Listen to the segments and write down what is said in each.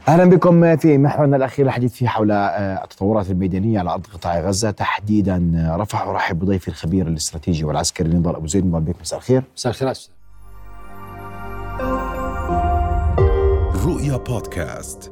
أهلا بكم في محورنا الأخير الحديث فيه حول التطورات الميدانية على أرض قطاع غزة تحديدا رفح. أرحب بضيفي الخبير الاستراتيجي والعسكري نضال أبو زيد. نضال بك، مساء الخير. مساء الخير. رؤيا بودكاست.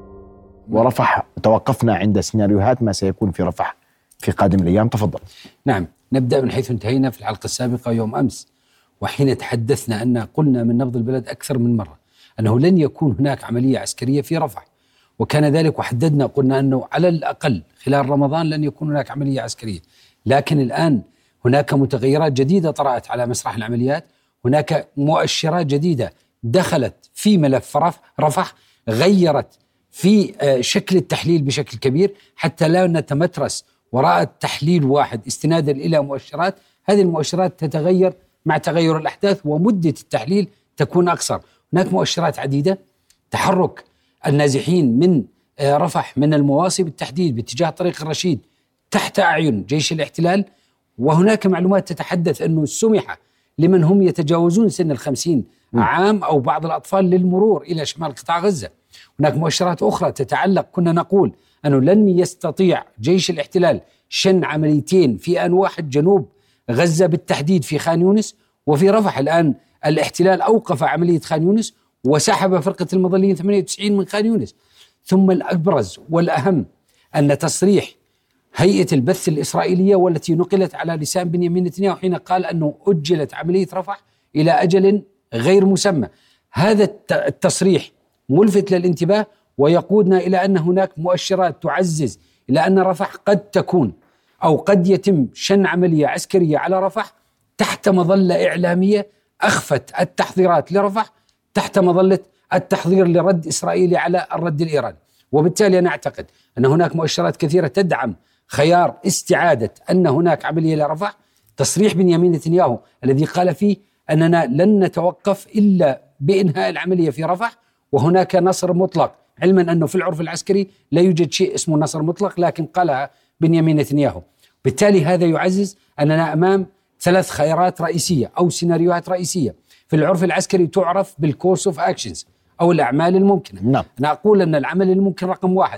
ورفح توقفنا عند سيناريوهات ما سيكون في رفح في قادم الأيام، تفضل. نعم، نبدأ من حيث انتهينا في الحلقة السابقة يوم أمس، وحين تحدثنا أن قلنا من نبض البلد أكثر من مرة أنه لن يكون هناك عملية عسكرية في رفح، وكان ذلك وحددنا قلنا أنه على الأقل خلال رمضان لن يكون هناك عملية عسكرية. لكن الآن هناك متغيرات جديدة طرأت على مسرح العمليات، هناك مؤشرات جديدة دخلت في ملف رفح، غيرت في شكل التحليل بشكل كبير حتى لا نتمترس وراء التحليل واحد استنادا إلى مؤشرات. هذه المؤشرات تتغير مع تغير الأحداث ومدة التحليل تكون أقصر. هناك مؤشرات عديدة: تحرك النازحين من رفح من المواصي بالتحديد باتجاه طريق الرشيد تحت أعين جيش الاحتلال، وهناك معلومات تتحدث أنه سمح لمن هم يتجاوزون سن 50 عام أو بعض الأطفال للمرور إلى شمال قطاع غزة. هناك مؤشرات أخرى تتعلق، كنا نقول أنه لن يستطيع جيش الاحتلال شن عمليتين في آن واحد جنوب غزة بالتحديد في خان يونس وفي رفح. الآن الاحتلال أوقف عملية خان يونس وسحب فرقة المظليين 98 من خان يونس. ثم الأبرز والأهم أن تصريح هيئة البث الإسرائيلية والتي نقلت على لسان بنيامين نتنياهو حين قال أنه أجلت عملية رفح إلى أجل غير مسمى. هذا التصريح ملفت للانتباه ويقودنا إلى أن هناك مؤشرات تعزز إلى أن رفح قد تكون أو قد يتم شن عملية عسكرية على رفح تحت مظلة إعلامية أخفت التحضيرات لرفح تحت مظلة التحضير لرد إسرائيلي على الرد الإيراني. وبالتالي أنا أعتقد أن هناك مؤشرات كثيرة تدعم خيار استعادة أن هناك عملية لرفح. تصريح بنيامين نتنياهو الذي قال فيه أننا لن نتوقف إلا بإنهاء العملية في رفح، وهناك نصر مطلق، علما أنه في العرف العسكري لا يوجد شيء اسمه نصر مطلق، لكن قالها بنيامين نتنياهو. بالتالي هذا يعزز أننا أمام 3 خيارات رئيسية أو سيناريوهات رئيسية في العرف العسكري تعرف بالكورس اوف اكشنز أو الأعمال الممكنة. نعم. أنا أقول أن العمل الممكن رقم 1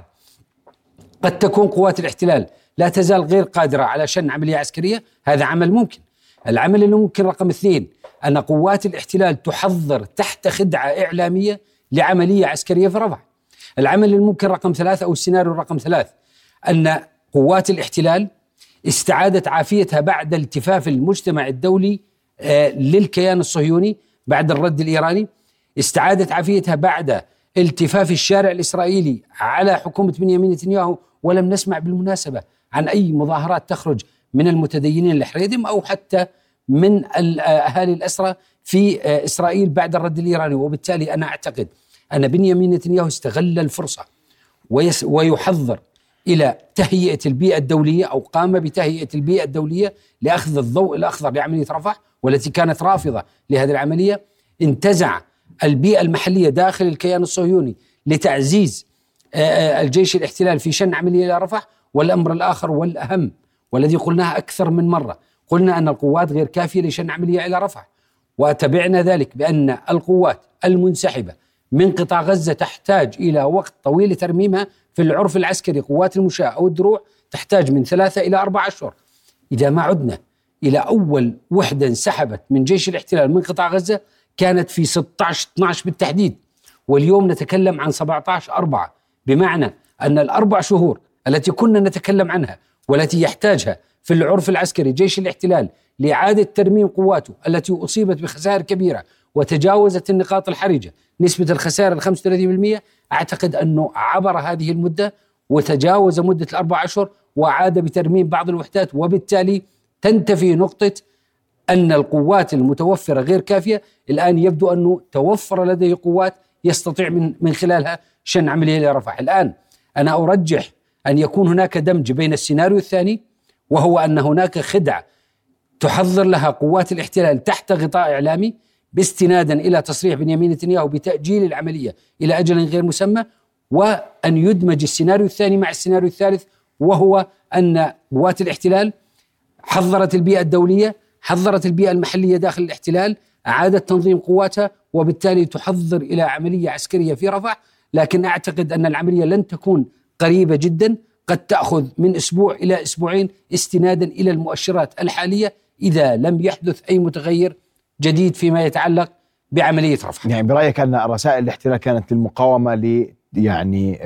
قد تكون قوات الاحتلال لا تزال غير قادرة على شن عملية عسكرية، هذا عمل ممكن. العمل الممكن رقم 2 أن قوات الاحتلال تحضر تحت خدعة إعلامية لعملية عسكرية في رفح. العمل الممكن رقم 3 أو السيناريو رقم 3 أن قوات الاحتلال استعادت عافيتها بعد التفاف المجتمع الدولي للكيان الصهيوني بعد الرد الإيراني، استعادت عافيتها بعد التفاف الشارع الإسرائيلي على حكومة بنيامين نتنياهو. ولم نسمع بالمناسبة عن أي مظاهرات تخرج من المتدينين الحريدم أو حتى من أهالي الأسرى في إسرائيل بعد الرد الإيراني. وبالتالي أنا أعتقد أن بنيامين نتنياهو استغل الفرصة ويحضر إلى تهيئة البيئة الدولية أو قام بتهيئة البيئة الدولية لأخذ الضوء الأخضر لعملية رفح والتي كانت رافضة لهذه العملية. انتزع البيئة المحلية داخل الكيان الصهيوني لتعزيز الجيش الاحتلال في شن عملية إلى رفح. والأمر الآخر والأهم والذي قلناه أكثر من مرة، قلنا أن القوات غير كافية لشن عملية إلى رفح، وتبعنا ذلك بأن القوات المنسحبة من قطاع غزة تحتاج إلى وقت طويل لترميمها. في العرف العسكري قوات المشاة أو الدروع تحتاج من 3 إلى 4 أشهر. إذا ما عدنا إلى أول وحدة انسحبت من جيش الاحتلال من قطاع غزة كانت في 16-12 بالتحديد، واليوم نتكلم عن 17/4، بمعنى أن ال4 شهور التي كنا نتكلم عنها والتي يحتاجها في العرف العسكري جيش الاحتلال لإعادة ترميم قواته التي أصيبت بخسائر كبيرة وتجاوزت النقاط الحرجة، نسبة الخسائر 35%، أعتقد أنه عبر هذه المدة وتجاوز مدة 4 أشهر وعاد بترميم بعض الوحدات. وبالتالي تنتفي نقطة أن القوات المتوفرة غير كافية. الآن يبدو أنه توفر لديه قوات يستطيع من خلالها شن عملية لرفح. الآن أنا أرجح أن يكون هناك دمج بين السيناريو الثاني، وهو أن هناك خدعة تحضر لها قوات الاحتلال تحت غطاء إعلامي باستنادا إلى تصريح بنيامين نتنياهو بتأجيل العملية إلى أجل غير مسمى، وأن يدمج السيناريو الثاني مع السيناريو الثالث، وهو أن قوات الاحتلال حضرت البيئة الدولية، حضرت البيئة المحلية داخل الاحتلال، أعادت تنظيم قواتها، وبالتالي تحضر إلى عملية عسكرية في رفح لكن أعتقد أن العملية لن تكون قريبة جدا، قد تأخذ من أسبوع إلى أسبوعين استنادا إلى المؤشرات الحالية إذا لم يحدث أي متغير جديد فيما يتعلق بعملية رفح. يعني برأيك أن رسائل الاحتلال كانت للمقاومة يعني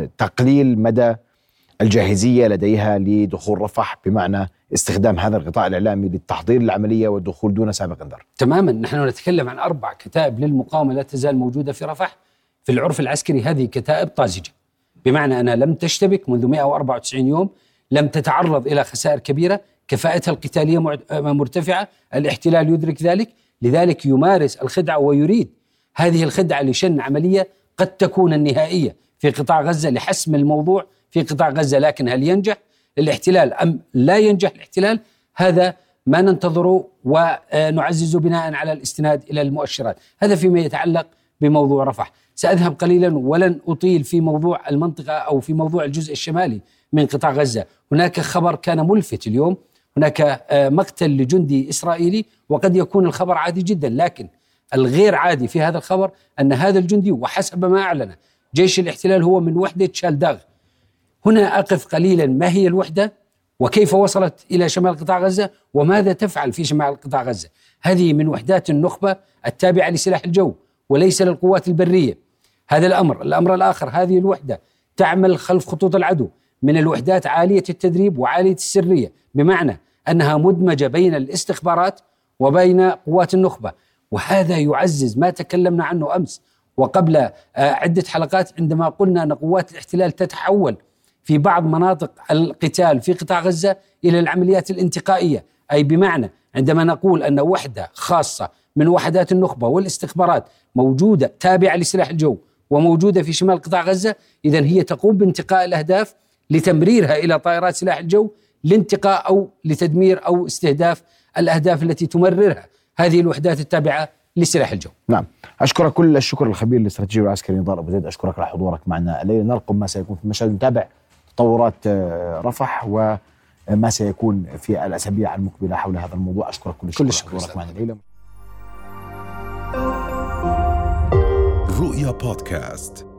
تقليل مدى الجاهزية لديها لدخول رفح، بمعنى استخدام هذا الغطاء الإعلامي للتحضير للعملية والدخول دون سابق انذار؟ تماما، نحن نتكلم عن 4 كتائب للمقاومة لا تزال موجودة في رفح. في العرف العسكري هذه كتائب طازجة، بمعنى أنها لم تشتبك منذ 194 يوم، لم تتعرض إلى خسائر كبيرة، كفاءتها القتالية مرتفعة، الاحتلال يدرك ذلك، لذلك يمارس الخدعة ويريد هذه الخدعة لشن عملية قد تكون النهائية في قطاع غزة لحسم الموضوع في قطاع غزة. لكن هل ينجح الاحتلال أم لا ينجح الاحتلال؟ هذا ما ننتظره ونعزز بناء على الاستناد إلى المؤشرات. هذا فيما يتعلق بموضوع رفح. سأذهب قليلا ولن أطيل في موضوع المنطقة أو في موضوع الجزء الشمالي من قطاع غزة. هناك خبر كان ملفت اليوم، هناك مقتل لجندي إسرائيلي، وقد يكون الخبر عادي جدا، لكن الغير عادي في هذا الخبر أن هذا الجندي وحسب ما أعلن جيش الاحتلال هو من وحدة شالداغ. هنا أقف قليلا، ما هي الوحدة وكيف وصلت إلى شمال قطاع غزة وماذا تفعل في شمال قطاع غزة؟ هذه من وحدات النخبة التابعة لسلاح الجو وليس للقوات البرية. هذا الأمر الآخر، هذه الوحدة تعمل خلف خطوط العدو، من الوحدات عالية التدريب وعالية السرية، بمعنى أنها مدمجة بين الاستخبارات وبين قوات النخبة. وهذا يعزز ما تكلمنا عنه أمس وقبل عدة حلقات عندما قلنا أن قوات الاحتلال تتحول في بعض مناطق القتال في قطاع غزة إلى العمليات الانتقائية، أي بمعنى عندما نقول أن وحدة خاصة من وحدات النخبة والاستخبارات موجودة تابعة لسلاح الجو وموجودة في شمال قطاع غزة، إذن هي تقوم بانتقاء الأهداف لتمريرها إلى طائرات سلاح الجو لانتقاء أو لتدمير أو استهداف الأهداف التي تمررها هذه الوحدات التابعة لسلاح الجو. نعم، أشكرك كل الشكر الخبير الاستراتيجي والعسكري نضال أبو زيد، أشكرك على حضورك معنا الليلة. نرقب ما سيكون في المشهد، نتابع تطورات رفح وما سيكون في الأسابيع المقبلة حول هذا الموضوع. أشكرك كل الشكر على حضورك معنا الليلة. رؤيا بودكاست.